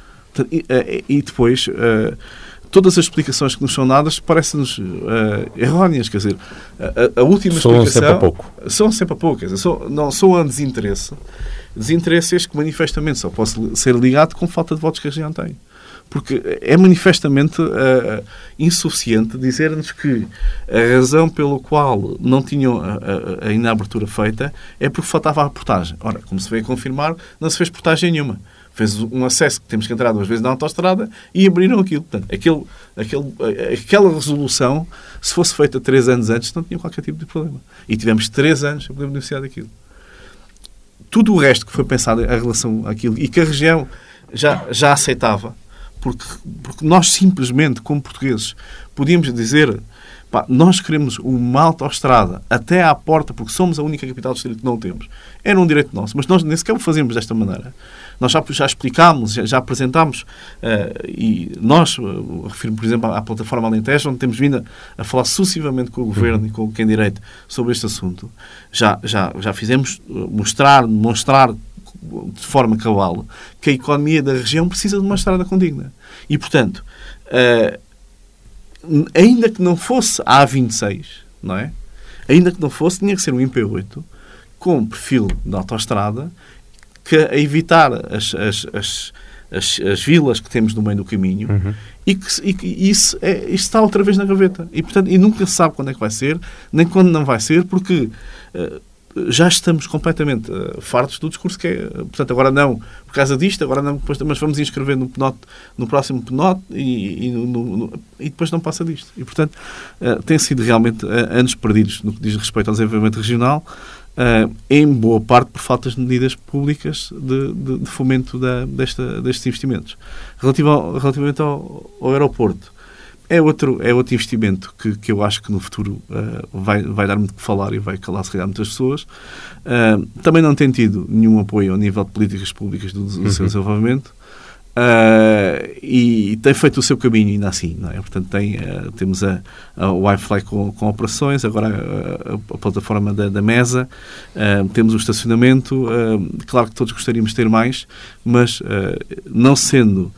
E depois... todas as explicações que nos são dadas parecem-nos erróneas. Quer dizer, a última explicação... São sempre a pouco. Quer dizer, não são desinteresse. Desinteresse este que manifestamente só pode ser ligado com falta de votos que a região tem. Porque é manifestamente insuficiente dizer-nos que a razão pela qual não tinham ainda a abertura feita é porque faltava a reportagem. Ora, como se veio a confirmar, não se fez portagem nenhuma. Fez um acesso que temos que entrar 2 vezes na autoestrada e abriram aquilo. Portanto, aquela resolução, se fosse feita 3 anos antes, não tinha qualquer tipo de problema. E tivemos 3 anos para poder beneficiar daquilo. Tudo o resto que foi pensado em relação àquilo e que a região já aceitava, porque nós simplesmente, como portugueses, podíamos dizer... nós queremos uma autoestrada até à porta, porque somos a única capital do distrito que não o temos. Era um direito nosso, mas nós nem sequer o fazemos desta maneira. Nós já explicámos, já apresentámos, e nós, refiro, por exemplo, à plataforma Alentejo, onde temos vindo a falar sucessivamente com o Governo e com quem direito sobre este assunto. Já fizemos demonstrar de forma cabal que a economia da região precisa de uma estrada condigna. E, portanto... ainda que não fosse a A26, não é? Ainda que não fosse, tinha que ser um IP8 com perfil de autoestrada que a evitar as vilas que temos no meio do caminho e que isso está outra vez na gaveta. E, portanto, nunca se sabe quando é que vai ser, nem quando não vai ser, porque já estamos completamente fartos do discurso que é, portanto, agora não por causa disto, agora não, mas vamos inscrever no próximo PNOT e depois não passa disto. E, portanto, tem sido realmente anos perdidos no que diz respeito ao desenvolvimento regional, em boa parte por faltas de medidas públicas de fomento destes investimentos. Relativamente ao aeroporto, é outro investimento que eu acho que no futuro vai dar muito que falar e vai calar, se calhar, muitas pessoas. Também não tem tido nenhum apoio ao nível de políticas públicas do seu desenvolvimento. E tem feito o seu caminho ainda assim, não é? Portanto, temos a Wi-Fi com operações, agora a plataforma da mesa, temos o estacionamento. Claro que todos gostaríamos de ter mais, mas não sendo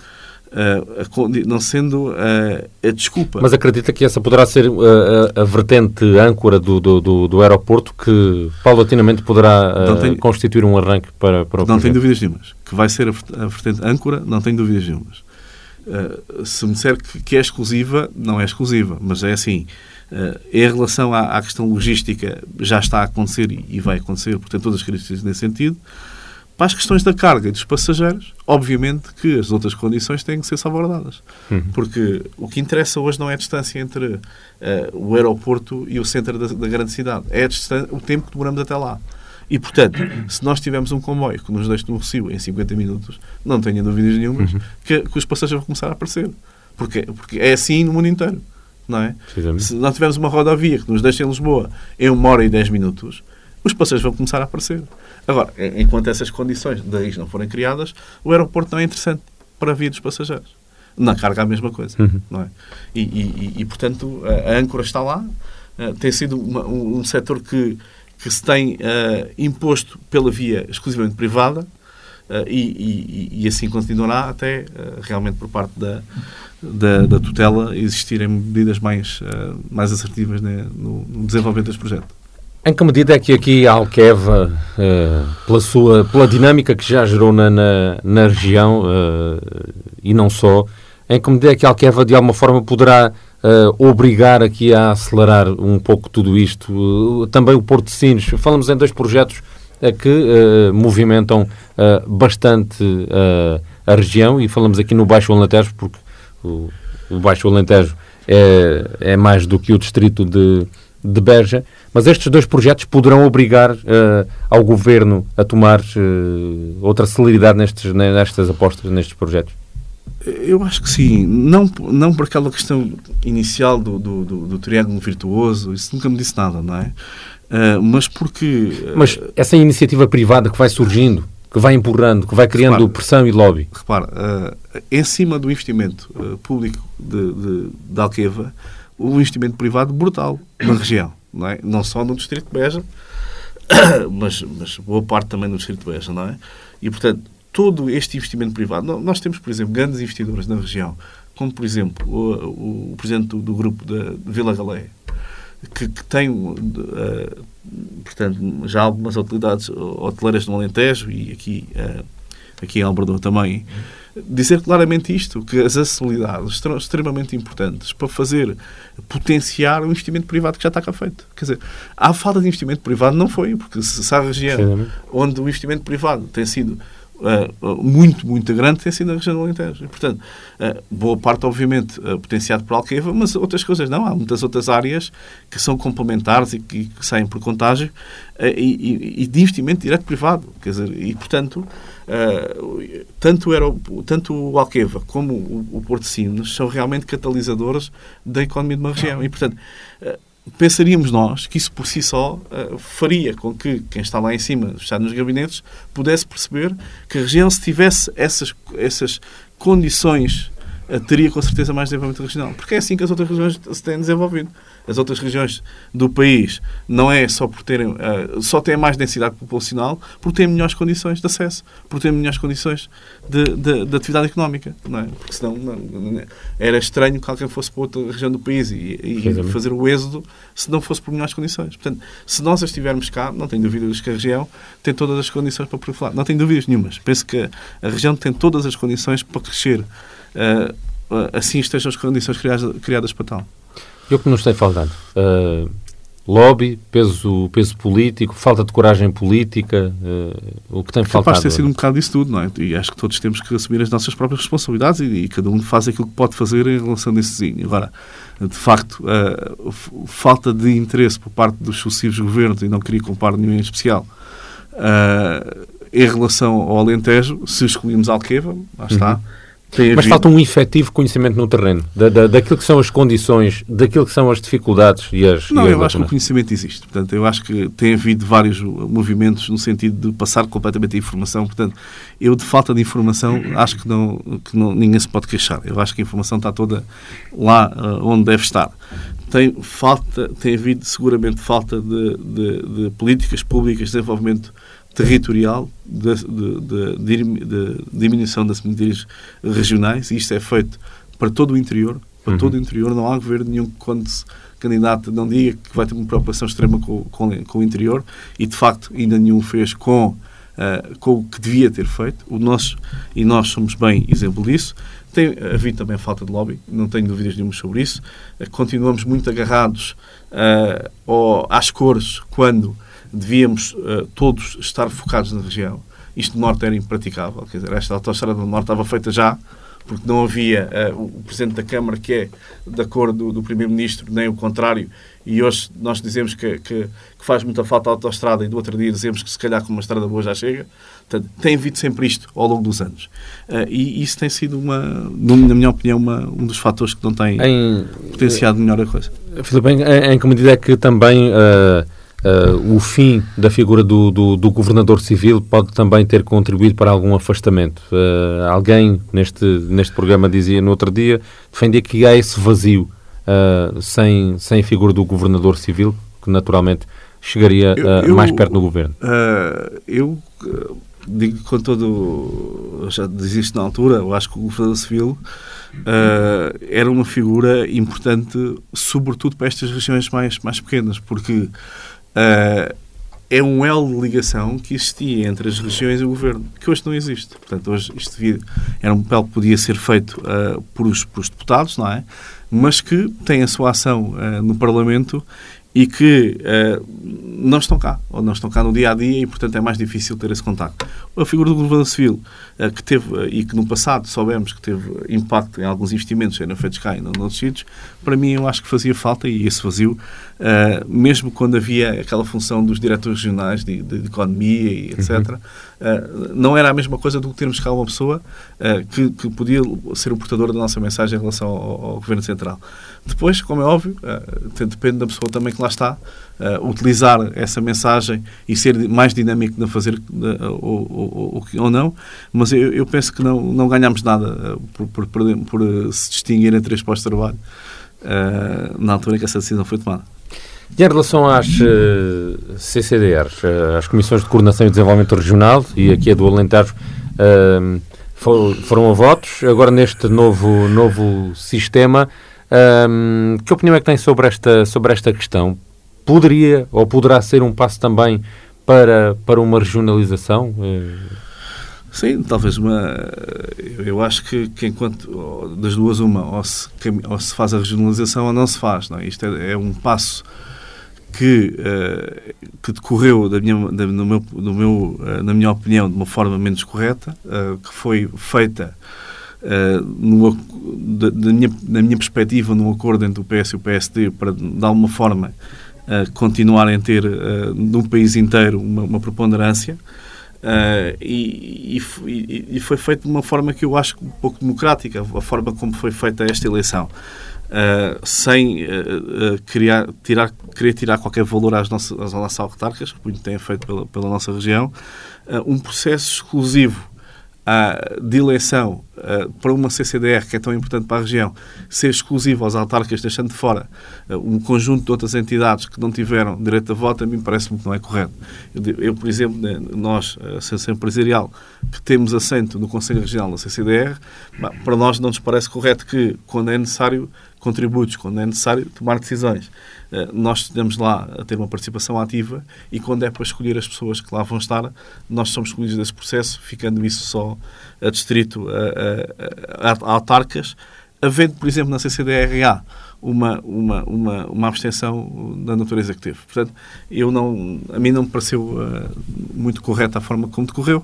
a desculpa. Mas acredita que essa poderá ser a vertente âncora do aeroporto, que paulatinamente poderá constituir um arranque para o projeto? Não tenho dúvidas nenhumas. Que vai ser a vertente âncora, não tenho dúvidas nenhumas. Se me disser que é exclusiva, não é exclusiva, mas é assim. Em relação à questão logística, já está a acontecer e vai acontecer, portanto, todas as características nesse sentido. Para as questões da carga e dos passageiros, obviamente que as outras condições têm que ser salvaguardadas. Porque o que interessa hoje não é a distância entre o aeroporto e o centro da grande cidade. É o tempo que demoramos até lá. E, portanto, se nós tivermos um comboio que nos deixe no Recife em 50 minutos, não tenho dúvidas nenhumas que os passageiros vão começar a aparecer. Porque é assim no mundo inteiro. Não é? Se nós tivermos uma rodovia que nos deixe em Lisboa em 1 hora e 10 minutos, os passageiros vão começar a aparecer. Agora, enquanto essas condições de risco não forem criadas, o aeroporto não é interessante para a via dos passageiros. Na carga, a mesma coisa. Não é? E, portanto, a âncora está lá. Tem sido um setor que se tem imposto pela via exclusivamente privada e assim continuará até realmente por parte da tutela existirem medidas mais assertivas, né, no desenvolvimento deste projeto. Em que medida é que aqui a Alqueva, pela dinâmica que já gerou na região, e não só, em que medida é que a Alqueva de alguma forma poderá obrigar aqui a acelerar um pouco tudo isto? Também o Porto de Sines. Falamos em 2 projetos que movimentam bastante a região, e falamos aqui no Baixo Alentejo, porque o Baixo Alentejo é mais do que o distrito de Beja, mas estes 2 projetos poderão obrigar ao Governo a tomar outra celeridade nestas apostas, nestes projetos? Eu acho que sim. Não por aquela questão inicial do triângulo virtuoso, isso nunca me disse nada, não é? Mas porque... Mas essa iniciativa privada que vai surgindo, que vai empurrando, que vai criando pressão e lobby... Repara, em cima do investimento público de Alqueva, o investimento privado brutal na região, não é? Não só no distrito de Beja, mas boa parte também no distrito de Beja, não é? E, portanto, todo este investimento privado... Nós temos, por exemplo, grandes investidores na região, como, por exemplo, o presidente do grupo de Vila Galé, que tem, portanto, já algumas atividades hoteleiras no Alentejo e aqui em Alberdoa também, dizer claramente isto, que as acessibilidades estão extremamente importantes para potenciar o investimento privado que já está cá feito. Quer dizer, a falta de investimento privado não foi, porque se há região onde o investimento privado tem sido muito, muito grande, tem sido na região do Alentejo. E, portanto, boa parte, obviamente, potenciado por Alqueva, mas outras coisas não. Há muitas outras áreas que são complementares e que saem por contágio e de investimento direto privado. Quer dizer, e, portanto, tanto o Alqueva como o Porto de Sines são realmente catalisadores da economia de uma região. E, portanto, pensaríamos nós que isso por si só faria com que quem está lá em cima, está nos gabinetes, pudesse perceber que a região, se tivesse essas condições, teria com certeza mais desenvolvimento regional. Porque é assim que as outras regiões se têm desenvolvido. As outras regiões do país não é só por terem, só têm mais densidade populacional, porque têm melhores condições de acesso, porque têm melhores condições de atividade económica, não é? Porque senão era estranho que alguém fosse para outra região do país e fazer o êxodo se não fosse por melhores condições. Portanto, se nós as tivermos cá, não tenho dúvidas que a região tem todas as condições para proliferar. Não tenho dúvidas nenhumas. Penso que a região tem todas as condições para crescer. Assim estejam as condições criadas para tal. E o que nos tem faltado? Lobby, peso político, falta de coragem política, o que tem faltado? Capaz de ter sido um bocado disso tudo, não é? E acho que todos temos que assumir as nossas próprias responsabilidades e cada um faz aquilo que pode fazer em relação a esse desenho. Agora, de facto, falta de interesse por parte dos sucessivos governos, e não queria comparar nenhum em especial, em relação ao Alentejo, se escolhemos Alqueva, lá está, Mas falta um efetivo conhecimento no terreno, daquilo que são as condições, daquilo que são as dificuldades e as... Não, eu acho que o conhecimento existe. Portanto, eu acho que tem havido vários movimentos no sentido de passar completamente a informação. Portanto, eu, de falta de informação, acho que ninguém se pode queixar. Eu acho que a informação está toda lá onde deve estar. Tem havido seguramente falta de políticas públicas de desenvolvimento territorial, de diminuição das medidas regionais, e isto é feito para todo o interior. Para todo o interior, não há governo nenhum que, quando se candidata, não diga que vai ter uma preocupação extrema com o interior, e de facto ainda nenhum fez com o que devia ter feito. E nós somos bem exemplo disso. Tem havido também falta de lobby, não tenho dúvidas nenhuma sobre isso. Continuamos muito agarrados às cores, quando devíamos todos estar focados na região. Isto do Norte era impraticável. Quer dizer, esta autoestrada do Norte estava feita já, porque não havia o Presidente da Câmara, que é da cor do Primeiro-Ministro, nem o contrário. E hoje nós dizemos que faz muita falta a autoestrada, e do outro dia dizemos que se calhar com uma estrada boa já chega. Portanto, tem havido sempre isto ao longo dos anos. E isso tem sido, na minha opinião, um dos fatores que não tem potenciado melhor a coisa. Filipe, em que medida é que também o fim da figura do governador civil pode também ter contribuído para algum afastamento? Alguém neste programa dizia no outro dia, defendia que há esse vazio sem a figura do governador civil, que naturalmente chegaria mais perto do governo. Eu digo com todo... Já disse isto na altura, eu acho que o governador civil era uma figura importante, sobretudo para estas regiões mais pequenas, porque é um elo de ligação que existia entre as regiões e o governo, que hoje não existe. Portanto, hoje isto era um papel que podia ser feito por os deputados, não é? Mas que tem a sua ação no Parlamento e que não estão cá, ou não estão cá no dia-a-dia, e, portanto, é mais difícil ter esse contacto. A figura do governador civil, que teve, e que no passado soubemos que teve impacto em alguns investimentos que eram feitos cá e não noutros sítios, para mim eu acho que fazia falta, e esse vazio, mesmo quando havia aquela função dos diretores regionais de economia e etc., não era a mesma coisa do que termos cá uma pessoa que podia ser o portador da nossa mensagem em relação ao Governo Central. Depois, como é óbvio, depende da pessoa também que lá está, utilizar essa mensagem e ser mais dinâmico de fazer ou não, mas eu penso que não ganhamos nada por se distinguir entre três postos de trabalho na altura em que essa decisão foi tomada. E em relação às CCDRs, as Comissões de Coordenação e Desenvolvimento Regional, e aqui a do Alentejo, foram a votos, agora neste novo sistema, que opinião é que tem sobre esta questão? Poderia ou poderá ser um passo também para uma regionalização? Sim, talvez eu acho que enquanto das duas ou se faz a regionalização ou não se faz, não é? Isto é um passo que decorreu na minha opinião de uma forma menos correta, que foi feita na minha perspectiva num acordo entre o PS e o PSD para de alguma forma continuarem a ter no país inteiro uma preponderância, e foi feito de uma forma que eu acho um pouco democrática, a forma como foi feita esta eleição, sem querer tirar qualquer valor às nossas autarcas, que muito têm feito pela nossa região, um processo exclusivo de eleição para uma CCDR, que é tão importante para a região, ser exclusivo aos autarcas, deixando de fora um conjunto de outras entidades que não tiveram direito a voto, a mim parece-me que não é correto. Eu, por exemplo, nós, a Associação Empresarial, que temos assento no Conselho Regional da CCDR, para nós não nos parece correto que, quando é necessário contributos, quando é necessário tomar decisões, nós estamos lá a ter uma participação ativa, e quando é para escolher as pessoas que lá vão estar, nós somos escolhidos desse processo, ficando isso só adstrito a autarcas, havendo, por exemplo, na CCDRA uma abstenção da natureza que teve. Portanto, a mim não me pareceu muito correta a forma como decorreu.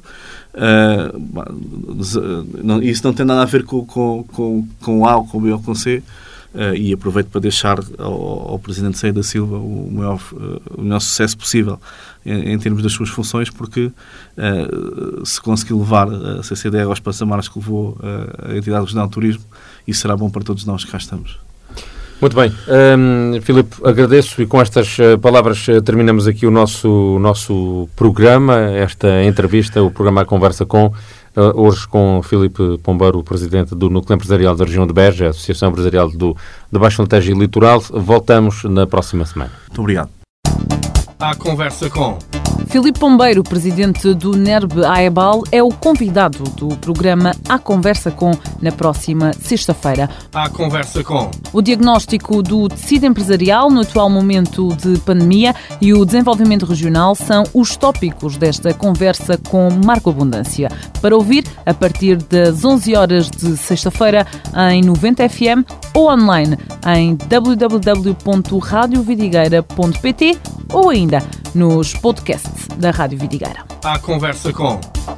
Isso não tem nada a ver com A ou com B ou com C. e aproveito para deixar ao Presidente Céia da Silva o melhor sucesso possível em termos das suas funções, porque se conseguir levar a CCDR aos patamares que levou a Entidade Regional de Turismo, isso será bom para todos nós que cá estamos. Muito bem. Filipe, agradeço, e com estas palavras terminamos aqui o nosso programa, esta entrevista, o programa A Conversa Com, hoje com Filipe Pombeiro, o Presidente do Núcleo Empresarial da Região de Beja, a Associação Empresarial do Baixo Alentejo e Litoral. Voltamos na próxima semana. Muito obrigado. A Conversa Com Filipe Pombeiro, presidente do NERB AEBAL, é o convidado do programa A Conversa Com na próxima sexta-feira. A Conversa Com O diagnóstico do tecido empresarial no atual momento de pandemia e o desenvolvimento regional são os tópicos desta conversa com Marco Abundância. Para ouvir, a partir das 11 horas de sexta-feira em 90 FM ou online em www.radiovidigueira.pt ou ainda nos podcasts da Rádio Vidigueira. A Conversa Com